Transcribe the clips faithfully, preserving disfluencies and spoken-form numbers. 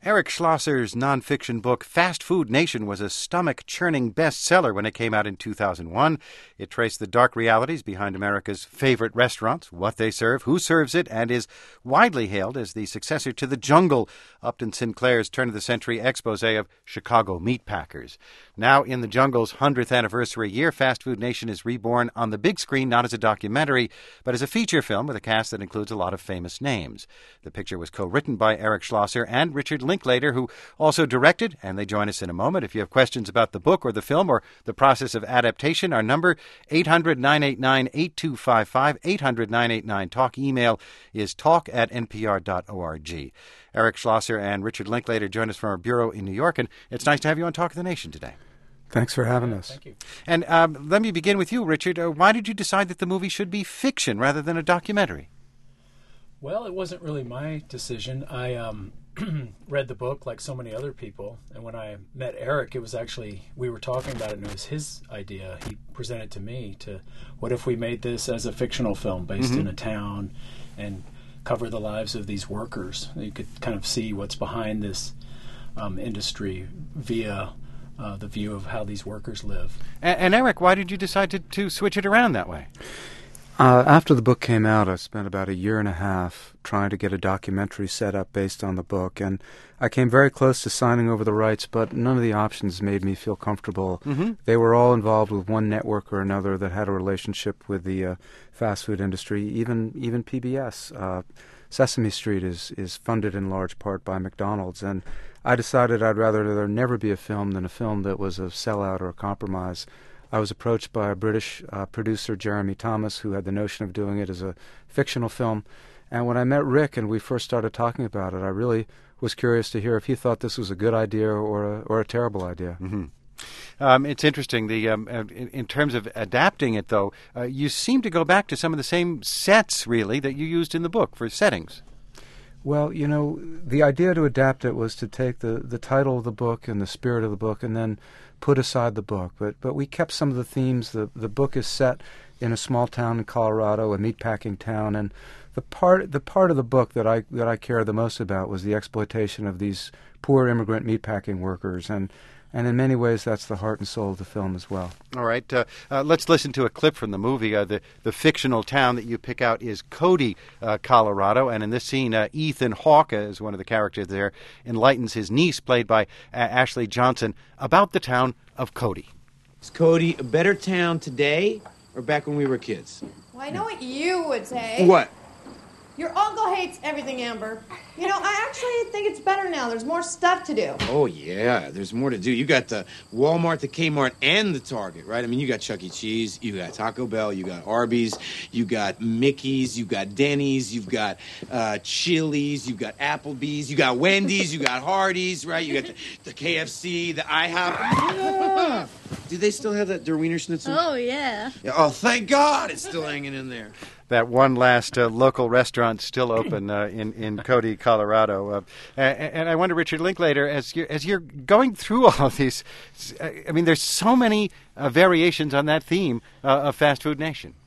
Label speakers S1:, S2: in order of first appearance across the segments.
S1: Eric Schlosser's nonfiction book Fast Food Nation was a stomach-churning bestseller when it came out in two thousand one. It traced the dark realities behind America's favorite restaurants, what they serve, who serves it, and is widely hailed as the successor to The Jungle, Upton Sinclair's turn-of-the-century expose of Chicago meatpackers. Now, in The Jungle's hundredth anniversary year, Fast Food Nation is reborn on the big screen, not as a documentary, but as a feature film with a cast that includes a lot of famous names. The picture was co-written by Eric Schlosser and Richard Linklater, who also directed, and they join us in a moment. If you have questions about the book or the film or the process of adaptation, our number, eight hundred, nine eight nine, eight two five five, eight hundred, nine eight nine, talk. Email is talk at n p r dot org. Eric Schlosser and Richard Linklater join us from our bureau in New York, and it's nice to have you on Talk of the Nation today.
S2: Thanks for having us.
S3: Thank you.
S1: And um, let me begin with you, Richard. Uh, why did you decide that the movie should be fiction rather than a documentary?
S3: Well, it wasn't really my decision. I um, read the book like so many other people, and when I met Eric, it was actually, we were talking about it, and it was his idea. He presented to me to, what if we made this as a fictional film based mm-hmm. in a town and cover the lives of these workers? You could kind of see what's behind this um, industry via uh, the view of how these workers live.
S1: And, and Eric, why did you decide to, to switch it around that way?
S2: Uh, after the book came out, I spent about a year and a half trying to get a documentary set up based on the book, and I came very close to signing over the rights, but none of the options made me feel comfortable.
S1: Mm-hmm.
S2: They were all involved with one network or another that had a relationship with the uh, fast food industry, even even P B S. Uh, Sesame Street is, is funded in large part by McDonald's, and I decided I'd rather there never be a film than a film that was a sellout or a compromise. I was approached by a British uh, producer, Jeremy Thomas, who had the notion of doing it as a fictional film. And when I met Rick and we first started talking about it, I really was curious to hear if he thought this was a good idea or a, or a terrible idea.
S1: Mm-hmm. Um, it's interesting. The um, uh, in, in terms of adapting it, though, uh, you seem to go back to some of the same sets, really, that you used in the book for settings.
S2: Well, you know, the idea to adapt it was to take the, the title of the book and the spirit of the book and then put aside the book. But but we kept some of the themes. The the book is set in a small town in Colorado, a meatpacking town, and the part the part of the book that I that I cared the most about was the exploitation of these poor immigrant meatpacking workers, and and in many ways that's the heart and soul of the film as well.
S1: All right, uh, uh, let's listen to a clip from the movie. Uh, the the fictional town that you pick out is Cody, uh, Colorado, and in this scene, uh, Ethan Hawke, as one of the characters there, enlightens his niece, played by uh, Ashley Johnson, about the town of Cody.
S4: Is Cody a better town today or back when we were kids?
S5: Well, I know what you would say.
S4: What?
S5: Your uncle hates everything, Amber. You know, I actually think it's better now. There's more stuff to do.
S4: Oh, yeah, there's more to do. You got the Walmart, the Kmart, and the Target, right? I mean, you got Chuck E. Cheese, you got Taco Bell, you got Arby's, you got Mickey's, you got Denny's, you've got uh, Chili's, you got Applebee's, you got Wendy's, you got Hardee's, right? You got the, the K F C, the IHOP. Yeah. Do they still have that Der Wiener Schnitzel?
S6: Oh, yeah.
S4: yeah. Oh, thank God it's still hanging in there.
S1: That one last uh, local restaurant still open uh, in in Cody, Colorado, uh, and, and I wonder, Richard Linklater, as you're as you're going through all of these, I mean, there's so many uh, variations on that theme uh, of Fast Food Nation.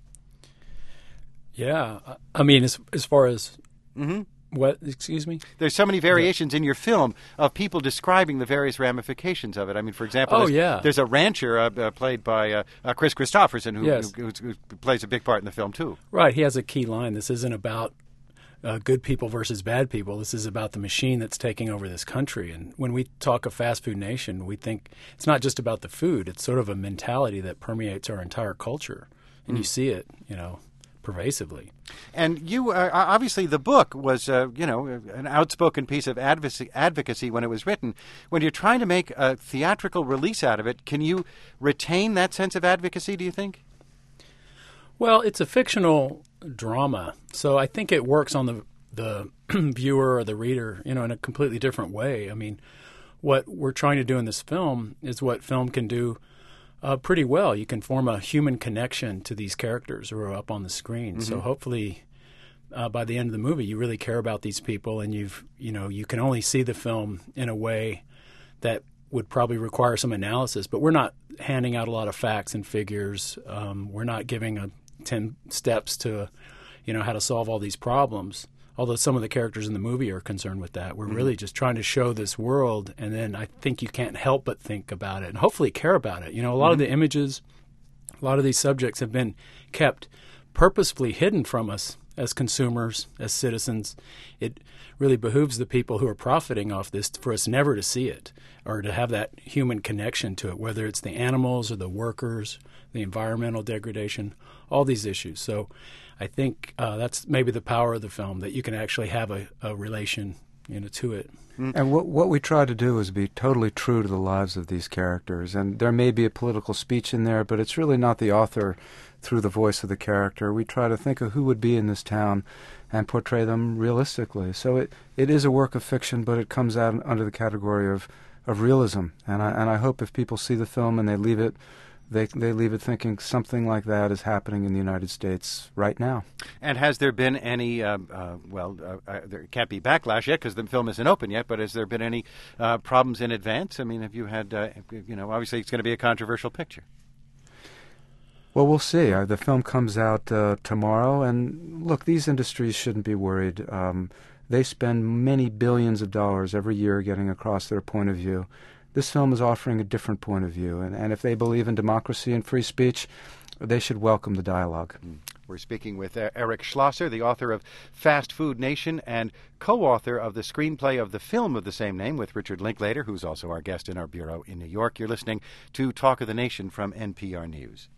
S3: Yeah, I mean, as as far as
S1: mm-hmm.
S3: what? Excuse me.
S1: There's so many variations in your film of people describing the various ramifications of it. I mean, for example,
S3: oh,
S1: there's,
S3: yeah.
S1: there's a rancher uh, uh, played by uh, uh, Chris Christopherson who,
S3: yes.
S1: who, who, who plays a big part in the film too.
S3: Right, he has a key line. This isn't about uh, good people versus bad people. This is about the machine that's taking over this country. And when we talk of Fast Food Nation, we think it's not just about the food. It's sort of a mentality that permeates our entire culture, and mm. you see it, you know, pervasively.
S1: And you, uh, obviously, the book was, uh, you know, an outspoken piece of advocacy, advocacy when it was written. When you're trying to make a theatrical release out of it, can you retain that sense of advocacy, do you think?
S3: Well, it's a fictional drama, so I think it works on the the viewer or the reader, you know, in a completely different way. I mean, what we're trying to do in this film is what film can do Uh, pretty well. You can form a human connection to these characters who are up on the screen. Mm-hmm. So hopefully, uh, by the end of the movie, you really care about these people, and you've you know you can only see the film in a way that would probably require some analysis. But we're not handing out a lot of facts and figures. Um, we're not giving a ten steps to, you know, how to solve all these problems. although some of the characters in the movie are concerned with that. We're mm-hmm. really just trying to show this world, and then I think you can't help but think about it and hopefully care about it. You know, a lot mm-hmm. of the images, a lot of these subjects have been kept purposefully hidden from us as consumers, as citizens. It really behooves the people who are profiting off this for us never to see it or to have that human connection to it, whether it's the animals or the workers, the environmental degradation, all these issues. So I think uh, that's maybe the power of the film, that you can actually have a, a relation, you know, to it.
S2: And what what we try to do is be totally true to the lives of these characters. And there may be a political speech in there, but it's really not the author through the voice of the character. We try to think of who would be in this town and portray them realistically. So it, it is a work of fiction, but it comes out under the category of, of realism. And I and I hope if people see the film and they leave it They they leave it thinking something like that is happening in the United States right now.
S1: And has there been any, uh, uh, well, uh, uh, there can't be backlash yet because the film isn't open yet, but has there been any uh, problems in advance? I mean, have you had, uh, you know, obviously it's going to be a controversial picture.
S2: Well, we'll see. Uh, the film comes out uh, tomorrow, and look, these industries shouldn't be worried. Um, they spend many billions of dollars every year getting across their point of view. This film is offering a different point of view, and, and if they believe in democracy and free speech, they should welcome the dialogue. Mm.
S1: We're speaking with uh, Eric Schlosser, the author of Fast Food Nation and co-author of the screenplay of the film of the same name with Richard Linklater, who's also our guest in our bureau in New York. You're listening to Talk of the Nation from N P R News.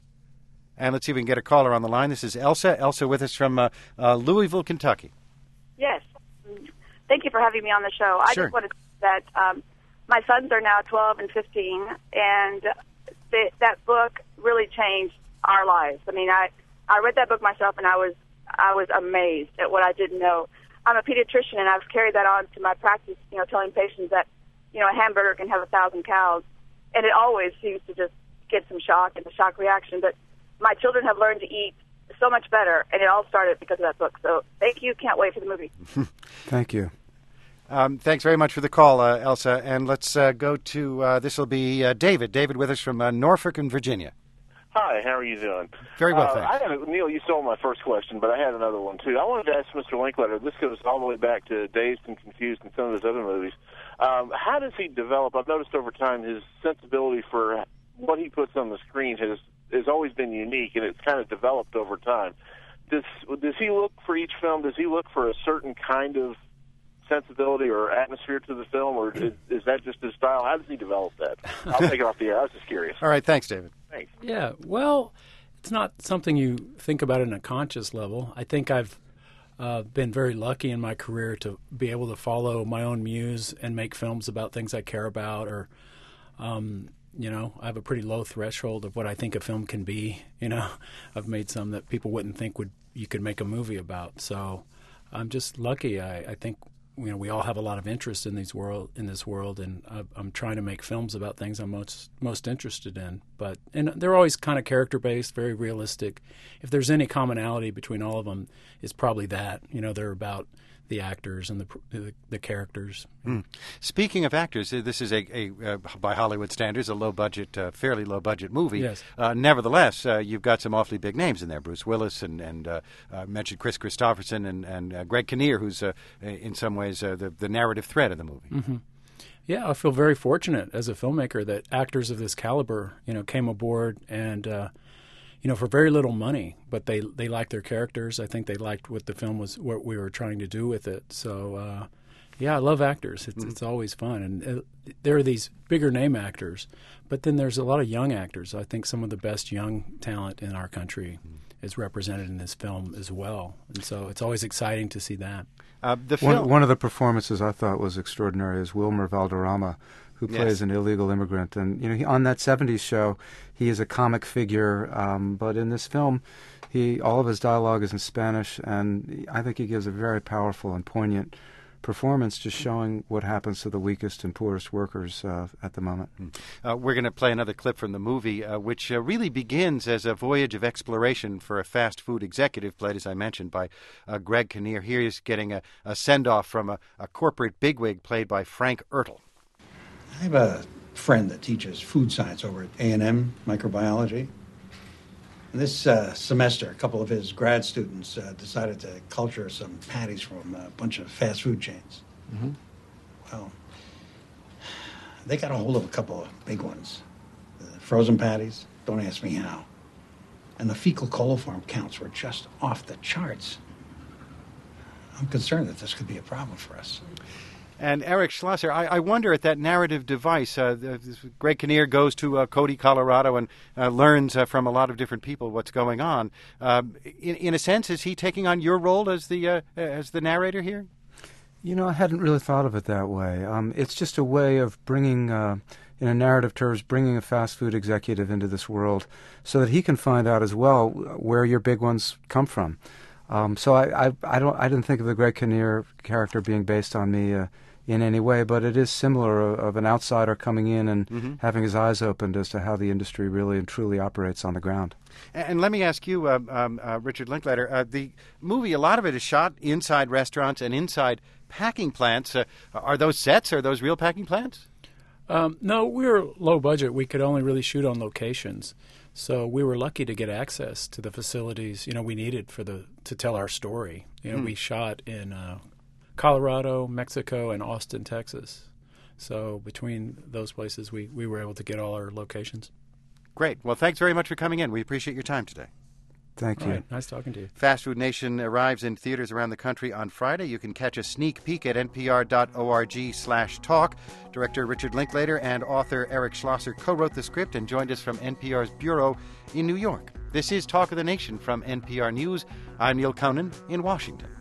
S1: And let's see if we can get a caller on the line. This is Elsa. Elsa with us from uh, uh, Louisville, Kentucky.
S6: Yes. Thank you for having me on the show. I
S1: sure.
S6: just wanted to say that um, my sons are now twelve and fifteen, and they, that book really changed our lives. I mean, I, I read that book myself, and I was I was amazed at what I didn't know. I'm a pediatrician, and I've carried that on to my practice, you know, telling patients that, you know, a hamburger can have a thousand cows, and it always seems to just get some shock and a shock reaction. But my children have learned to eat so much better, and it all started because of that book. So thank you. Can't wait for the movie.
S2: Thank you.
S1: Um, thanks very much for the call, uh, Elsa. And let's uh, go to, uh, this will be uh, David. David with us from uh, Norfolk in Virginia.
S7: Hi, how are you doing?
S1: Very well,
S7: uh,
S1: thanks.
S7: I had a, Neil, you stole my first question, but I had another one, too. I wanted to ask Mister Linklater, this goes all the way back to Dazed and Confused and some of his other movies. Um, how does he develop? I've noticed over time his sensibility for what he puts on the screen has, has always been unique, and it's kind of developed over time. Does, does he look for each film, does he look for a certain kind of sensibility or atmosphere to the film, or is, is that just his style? How does he develop that? I'll take it off the air. I was just curious.
S1: All right. Thanks, David.
S7: Thanks.
S3: Yeah. Well, it's not something you think about on a conscious level. I think I've uh, been very lucky in my career to be able to follow my own muse and make films about things I care about, or, um, you know, I have a pretty low threshold of what I think a film can be. You know, I've made some that people wouldn't think would you could make a movie about. So I'm just lucky. I, I think you know, we all have a lot of interest in these world in this world, and I, I'm trying to make films about things I'm most most interested in. But and they're always kind of character based, very realistic. If there's any commonality between all of them, it's probably that. You know, they're about the actors and the the, the characters.
S1: Mm. Speaking of actors, this is a, a uh, by Hollywood standards, a low budget, uh, fairly low budget movie.
S3: Yes.
S1: Uh, nevertheless, uh, you've got some awfully big names in there: Bruce Willis and and uh, uh, mentioned Chris Christopherson and and uh, Greg Kinnear, who's uh, in some ways uh, the the narrative thread of the movie.
S3: Mm-hmm. Yeah, I feel very fortunate as a filmmaker that actors of this caliber, you know, came aboard and. Uh, You know, for very little money, but they they liked their characters. I think they liked what the film was, what we were trying to do with it. So, uh, yeah, I love actors. It's mm-hmm. it's always fun, and uh, there are these bigger name actors, but then there's a lot of young actors. I think some of the best young talent in our country mm-hmm. is represented in this film as well, and so it's always exciting to see that.
S1: Uh, the film,
S2: one, one of the performances I thought was extraordinary is Wilmer Valderrama, who plays
S1: yes.
S2: an illegal immigrant. And, you know, he, on that seventies show, he is a comic figure. Um, but in this film, he all of his dialogue is in Spanish, and I think he gives a very powerful and poignant performance, just showing what happens to the weakest and poorest workers uh, at the moment.
S1: Uh, we're going to play another clip from the movie, uh, which uh, really begins as a voyage of exploration for a fast food executive, played, as I mentioned, by uh, Greg Kinnear. Here he's getting a, a send-off from a, a corporate bigwig played by Frank Ertel.
S8: I have a friend that teaches food science over at A and M Microbiology. This uh, semester, a couple of his grad students uh, decided to culture some patties from a bunch of fast food chains.
S9: Mm-hmm.
S8: Well, they got a hold of a couple of big ones. The frozen patties, don't ask me how. And the fecal coliform counts were just off the charts. I'm concerned that this could be a problem for us.
S1: And Eric Schlosser, I, I wonder at that narrative device. Uh, this, Greg Kinnear goes to uh, Cody, Colorado, and uh, learns uh, from a lot of different people what's going on. Um, in, in a sense, is he taking on your role as the uh, as the narrator here?
S2: You know, I hadn't really thought of it that way. Um, it's just a way of bringing, uh, in a narrative terms, bringing a fast food executive into this world so that he can find out as well where your big ones come from. Um, so I, I, I don't, I didn't think of the Greg Kinnear character being based on me uh, in any way, but it is similar of, of an outsider coming in and mm-hmm. having his eyes opened as to how the industry really and truly operates on the ground.
S1: And, and let me ask you, uh, um, uh, Richard Linklater, uh, the movie, a lot of it is shot inside restaurants and inside packing plants. Uh, are those sets? Are those real packing plants?
S3: Um, no, we were low budget. We could only really shoot on locations. So we were lucky to get access to the facilities, you know, we needed for the to tell our story. You know, mm. we shot in uh, Colorado, Mexico, and Austin, Texas. So between those places, we, we were able to get all our locations.
S1: Great. Well, thanks very much for coming in. We appreciate your time today.
S2: Thank you.
S3: All right. Nice talking to you.
S1: Fast Food Nation arrives in theaters around the country on Friday. You can catch a sneak peek at npr.org slash talk. Director Richard Linklater and author Eric Schlosser co-wrote the script and joined us from N P R's bureau in New York. This is Talk of the Nation from N P R News. I'm Neil Conan in Washington.